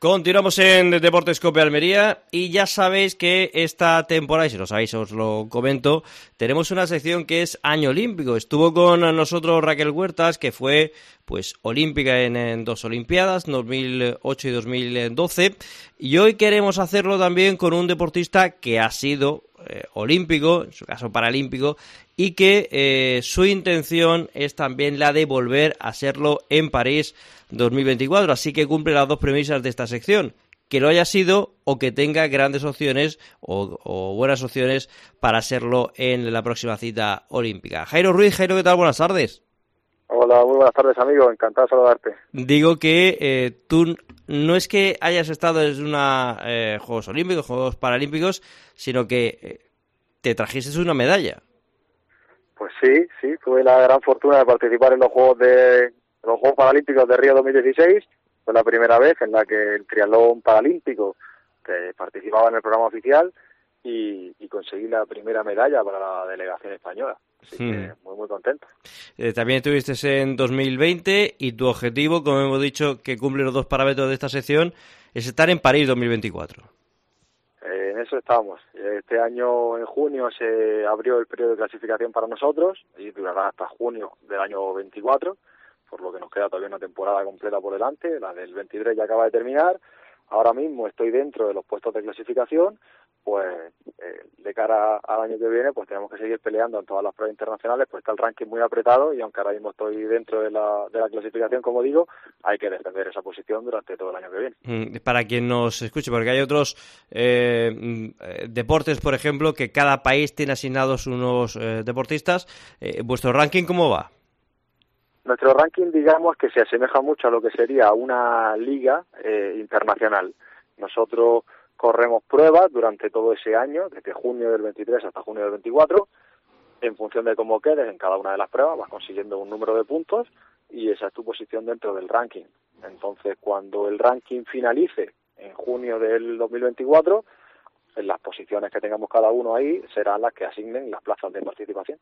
Continuamos en Deportes Cope Almería y ya sabéis que esta temporada, y si lo sabéis os lo comento, tenemos una sección que es Año Olímpico. Estuvo con nosotros Raquel Huertas, que fue pues olímpica en dos Olimpiadas, 2008 y 2012, y hoy queremos hacerlo también con un deportista que ha sido olímpico, en su caso paralímpico, y que su intención es también la de volver a serlo en París 2024, así que cumple las dos premisas de esta sección: que lo haya sido o que tenga grandes opciones o buenas opciones para serlo en la próxima cita olímpica. Jairo Ruiz. Jairo, ¿qué tal? Buenas tardes. Hola, muy buenas tardes, amigo, encantado de saludarte. Digo que tú no es que hayas estado en una Juegos Olímpicos, Juegos Paralímpicos, sino que te trajiste una medalla. Pues sí, tuve la gran fortuna de participar en los Juegos Paralímpicos de Río 2016. Fue la primera vez en la que el triatlón paralímpico participaba en el programa oficial y conseguí la primera medalla para la delegación española. Así que muy contento. También estuviste en 2020 y tu objetivo, como hemos dicho, que cumple los dos parámetros de esta sección, es estar en París 2024. En eso estamos. Este año, en junio, se abrió el periodo de clasificación para nosotros y durará hasta junio del año 24, por lo que nos queda todavía una temporada completa por delante. La del 23 ya acaba de terminar. Ahora mismo estoy dentro de los puestos de clasificación, pues de cara al año que viene pues tenemos que seguir peleando en todas las pruebas internacionales, pues está el ranking muy apretado y aunque ahora mismo estoy dentro de la clasificación, como digo, hay que defender esa posición durante todo el año que viene. Para quien nos escuche, porque hay otros deportes, por ejemplo, que cada país tiene asignados unos deportistas. ¿Vuestro ranking cómo va? Nuestro ranking, digamos, que se asemeja mucho a lo que sería una liga internacional. Nosotros corremos pruebas durante todo ese año, desde junio del 23 hasta junio del 24. En función de cómo quedes en cada una de las pruebas, vas consiguiendo un número de puntos y esa es tu posición dentro del ranking. Entonces, cuando el ranking finalice en junio del 2024, en las posiciones que tengamos cada uno ahí serán las que asignen las plazas de participación.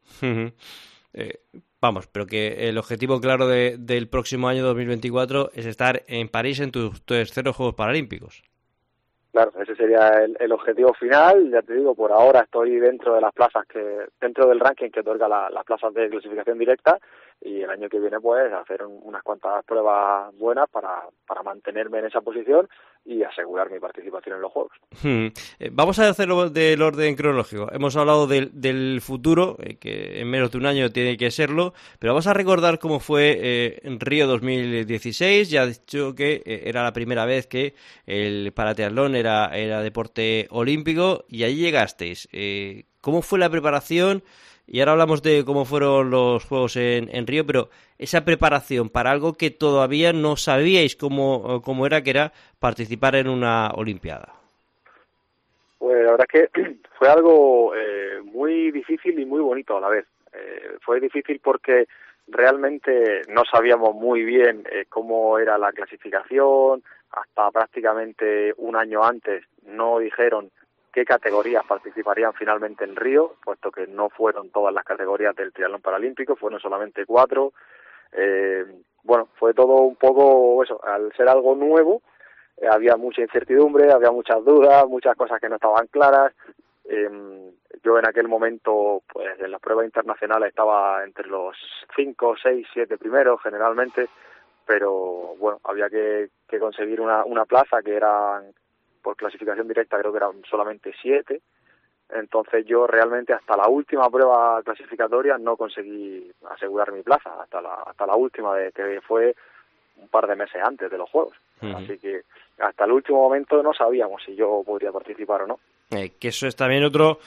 Vamos, pero que el objetivo claro del próximo año 2024 es estar en París en tus terceros Juegos Paralímpicos. Claro, ese sería el objetivo final. Ya te digo, por ahora estoy dentro de las plazas dentro del ranking que otorga las plazas de clasificación directa, y el año que viene pues hacer unas cuantas pruebas buenas para mantenerme en esa posición y asegurar mi participación en los Juegos. Vamos a hacerlo del orden cronológico. Hemos hablado del futuro, que en menos de un año tiene que serlo, pero vamos a recordar cómo fue en Río 2016. Ya he dicho que era la primera vez que el paratriatlón era deporte olímpico y allí llegasteis. ¿Cómo fue la preparación? Y ahora hablamos de cómo fueron los Juegos en Río, pero esa preparación para algo que todavía no sabíais cómo era, que era participar en una Olimpiada. Pues la verdad es que fue algo muy difícil y muy bonito a la vez. Fue difícil porque realmente no sabíamos muy bien cómo era la clasificación. Hasta prácticamente un año antes no dijeron qué categorías participarían finalmente en Río, puesto que no fueron todas las categorías del triatlón paralímpico, fueron solamente 4. Bueno, fue todo un poco eso, al ser algo nuevo, había mucha incertidumbre, había muchas dudas, muchas cosas que no estaban claras. Yo en aquel momento, pues en las pruebas internacionales estaba entre los 5, 6, 7 primeros generalmente, pero bueno, había que conseguir una plaza que eran, por clasificación directa creo que eran solamente 7, entonces yo realmente hasta la última prueba clasificatoria no conseguí asegurar mi plaza, hasta la última, que fue un par de meses antes de los Juegos. Así que hasta el último momento no sabíamos si yo podría participar o no. Que eso es también otro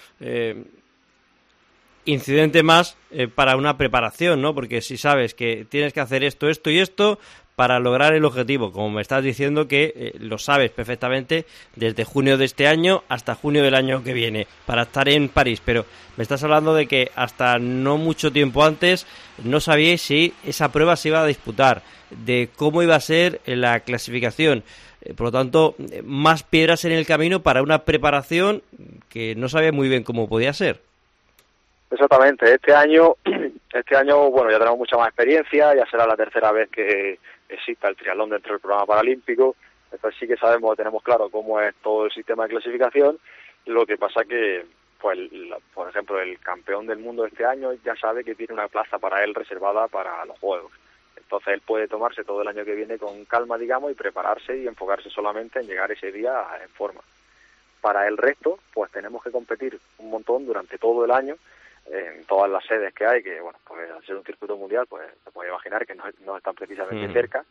incidente más para una preparación, ¿no? Porque si sabes que tienes que hacer esto y esto para lograr el objetivo, como me estás diciendo que lo sabes perfectamente desde junio de este año hasta junio del año que viene, para estar en París, pero me estás hablando de que hasta no mucho tiempo antes no sabíais si esa prueba se iba a disputar, de cómo iba a ser la clasificación. Por lo tanto, más piedras en el camino para una preparación que no sabía muy bien cómo podía ser. Exactamente. Este año, bueno, ya tenemos mucha más experiencia, ya será la tercera vez que exista el triatlón dentro del programa paralímpico. Entonces sí que sabemos, tenemos claro cómo es todo el sistema de clasificación. Lo que pasa que, pues, por ejemplo, el campeón del mundo de este año ya sabe que tiene una plaza para él reservada para los Juegos. Entonces él puede tomarse todo el año que viene con calma, digamos, y prepararse y enfocarse solamente en llegar ese día en forma. Para el resto, pues tenemos que competir un montón durante todo el año en todas las sedes que hay, que bueno, pues al ser un circuito mundial, pues se puede imaginar que no están precisamente cerca,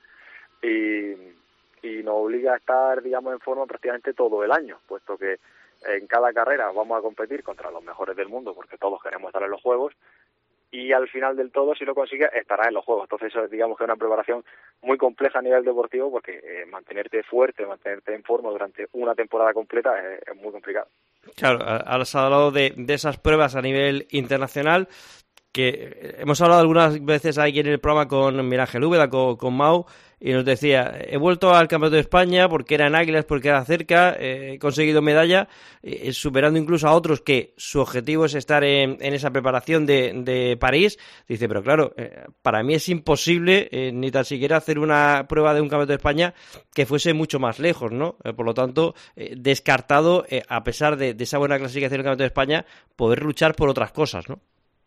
y nos obliga a estar, digamos, en forma prácticamente todo el año, puesto que en cada carrera vamos a competir contra los mejores del mundo, porque todos queremos estar en los Juegos, y al final del todo, si lo consigue, estará en los Juegos. Entonces, eso, digamos que es una preparación muy compleja a nivel deportivo, porque mantenerte fuerte, mantenerte en forma durante una temporada completa es muy complicado. Claro, has hablado de esas pruebas a nivel internacional, que hemos hablado algunas veces aquí en el programa con Miguel Ángel Úbeda, con Mau, y nos decía, he vuelto al Campeonato de España porque era en Águilas, porque era cerca, he conseguido medalla, superando incluso a otros que su objetivo es estar en esa preparación de París. Dice, pero claro, para mí es imposible ni tan siquiera hacer una prueba de un Campeonato de España que fuese mucho más lejos, ¿no? Por lo tanto, descartado, a pesar de esa buena clasificación del Campeonato de España, poder luchar por otras cosas, ¿no?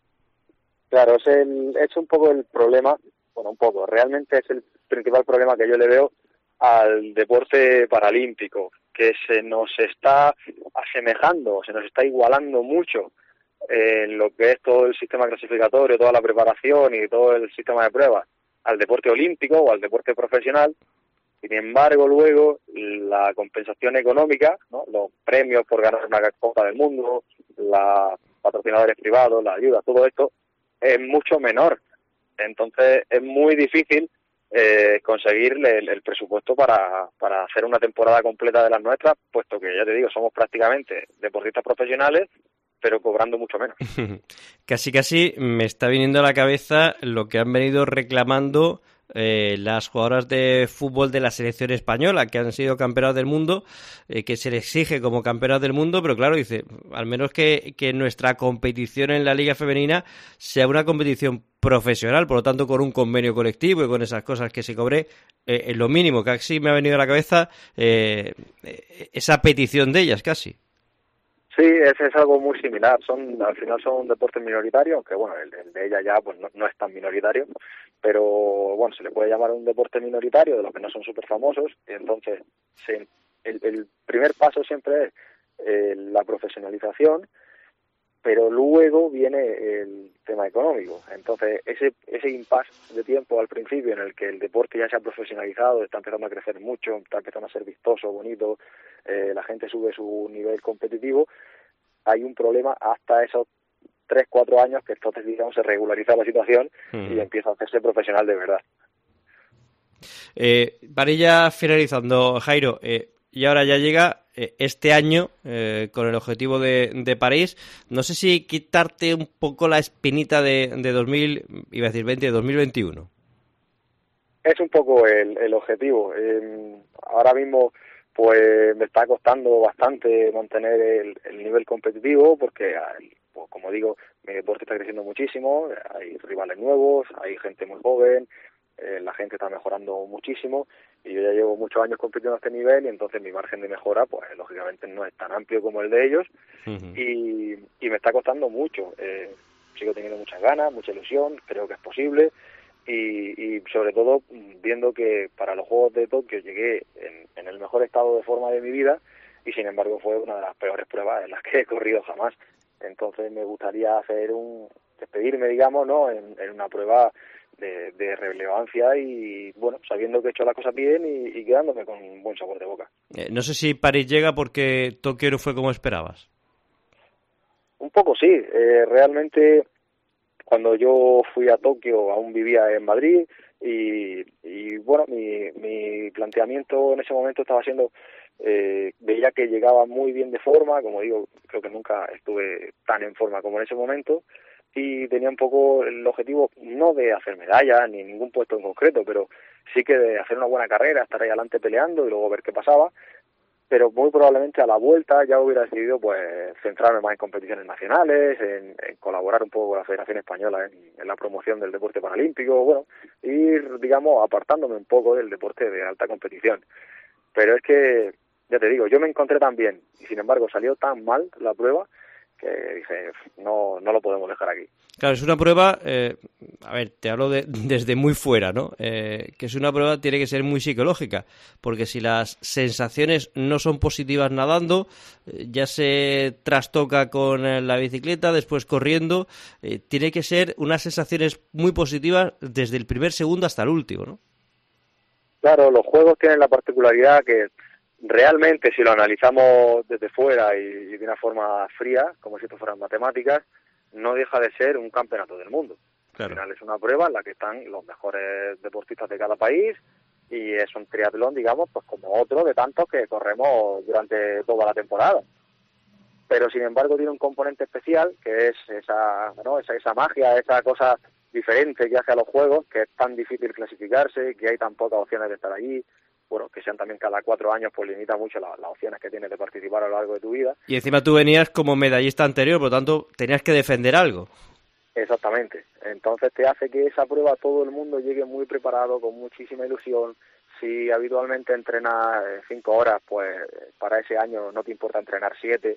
Claro, es un poco el problema, bueno, un poco, realmente es el principal problema que yo le veo al deporte paralímpico, que se nos está asemejando, se nos está igualando mucho en lo que es todo el sistema clasificatorio, toda la preparación y todo el sistema de pruebas al deporte olímpico o al deporte profesional. Sin embargo, luego la compensación económica, ¿no?, los premios por ganar una Copa del Mundo, los patrocinadores privados, la ayuda, todo esto es mucho menor. Entonces es muy difícil conseguir el presupuesto para hacer una temporada completa de las nuestras, puesto que, ya te digo, somos prácticamente deportistas profesionales, pero cobrando mucho menos. Casi me está viniendo a la cabeza lo que han venido reclamando las jugadoras de fútbol de la selección española, que han sido campeonas del mundo, que se les exige como campeonas del mundo, pero claro, dice, al menos que nuestra competición en la Liga Femenina sea una competición profesional, por lo tanto con un convenio colectivo y con esas cosas que se cobre, en lo mínimo, casi me ha venido a la cabeza esa petición de ellas, casi. Sí, es algo muy similar. Al final son un deporte minoritario, aunque bueno, el de ella ya pues no es tan minoritario, pero bueno, se le puede llamar un deporte minoritario, de los que no son súper famosos, y entonces el primer paso siempre es la profesionalización, pero luego viene el tema económico. Entonces ese impasse de tiempo al principio en el que el deporte ya se ha profesionalizado, está empezando a crecer mucho, está empezando a ser vistoso, bonito, la gente sube su nivel competitivo, hay un problema hasta esos 3-4 años que entonces, digamos, se regulariza la situación y empieza a hacerse profesional de verdad. Para ir ya finalizando, Jairo, y ahora ya llega este año con el objetivo de París. No sé si quitarte un poco la espinita de 2021. Es un poco el objetivo. Ahora mismo pues me está costando bastante mantener el nivel competitivo porque, pues, como digo, mi deporte está creciendo muchísimo, hay rivales nuevos, hay gente muy joven, la gente está mejorando muchísimo y yo ya llevo muchos años compitiendo a este nivel y entonces mi margen de mejora pues lógicamente no es tan amplio como el de ellos. Y me está costando mucho. Sigo teniendo muchas ganas, mucha ilusión, creo que es posible. Y sobre todo viendo que para los Juegos de Tokio llegué en el mejor estado de forma de mi vida y sin embargo fue una de las peores pruebas en las que he corrido jamás. Entonces me gustaría despedirme, digamos, ¿no?, en una prueba de relevancia y bueno, sabiendo que he hecho las cosas bien y quedándome con un buen sabor de boca. No sé si París llega porque Tokio no fue como esperabas. Un poco sí, realmente cuando yo fui a Tokio aún vivía en Madrid y bueno, mi planteamiento en ese momento estaba siendo, veía que llegaba muy bien de forma, como digo, creo que nunca estuve tan en forma como en ese momento y tenía un poco el objetivo no de hacer medallas ni ningún puesto en concreto, pero sí que de hacer una buena carrera, estar ahí adelante peleando y luego ver qué pasaba. Pero muy probablemente a la vuelta ya hubiera decidido pues centrarme más en competiciones nacionales, en colaborar un poco con la Federación Española en la promoción del deporte paralímpico, bueno, ir, digamos, apartándome un poco del deporte de alta competición. pero es que, ya te digo, yo me encontré tan bien y sin embargo salió tan mal la prueba que dije, no lo podemos dejar aquí. Claro, es una prueba, a ver, te hablo desde muy fuera, ¿no? Que es una prueba, tiene que ser muy psicológica, porque si las sensaciones no son positivas nadando, ya se trastoca con la bicicleta, después corriendo, tiene que ser unas sensaciones muy positivas desde el primer segundo hasta el último, ¿no? Claro, los juegos tienen la particularidad que realmente si lo analizamos desde fuera y de una forma fría, como si esto fueran matemáticas, no deja de ser un campeonato del mundo. Claro. Al final es una prueba en la que están los mejores deportistas de cada país y es un triatlón, digamos, pues como otro de tantos que corremos durante toda la temporada. Pero sin embargo tiene un componente especial que es esa magia, esa cosa diferente que hace a los juegos, que es tan difícil clasificarse, que hay tan pocas opciones de estar allí, bueno, que sean también cada 4 años, pues limita mucho las opciones que tienes de participar a lo largo de tu vida. Y encima tú venías como medallista anterior, por lo tanto tenías que defender algo. Exactamente. Entonces te hace que esa prueba todo el mundo llegue muy preparado, con muchísima ilusión. Si habitualmente entrenas 5 horas, pues para ese año no te importa entrenar 7.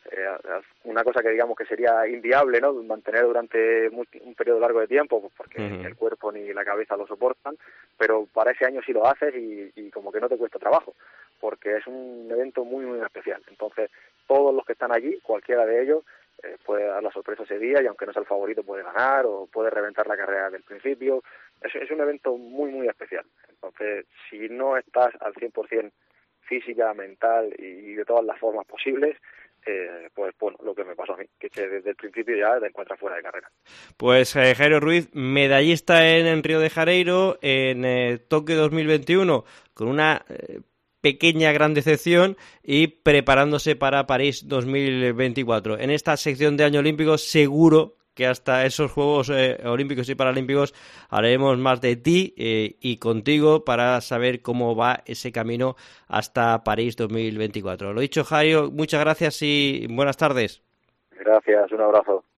Una cosa que digamos que sería inviable, ¿no? Mantener durante un periodo largo de tiempo, pues porque ni el cuerpo ni la cabeza lo soportan, pero para ese año sí lo haces y como que no te cuesta trabajo, porque es un evento muy, muy especial. Entonces, todos los que están allí, cualquiera de ellos, puede dar la sorpresa ese día y aunque no sea el favorito puede ganar o puede reventar la carrera del principio. Es un evento muy, muy especial. Entonces, si no estás al 100% física, mental y de todas las formas posibles, pues bueno, lo que me pasó a mí, que desde el principio ya te encuentras fuera de carrera. Pues Jairo Ruiz, medallista en Río de Janeiro, en Tokio 2021, con una pequeña gran decepción y preparándose para París 2024. En esta sección de Año Olímpico seguro que hasta esos Juegos Olímpicos y Paralímpicos haremos más de ti y contigo para saber cómo va ese camino hasta París 2024. Lo dicho, Jairo, muchas gracias y buenas tardes. Gracias, un abrazo.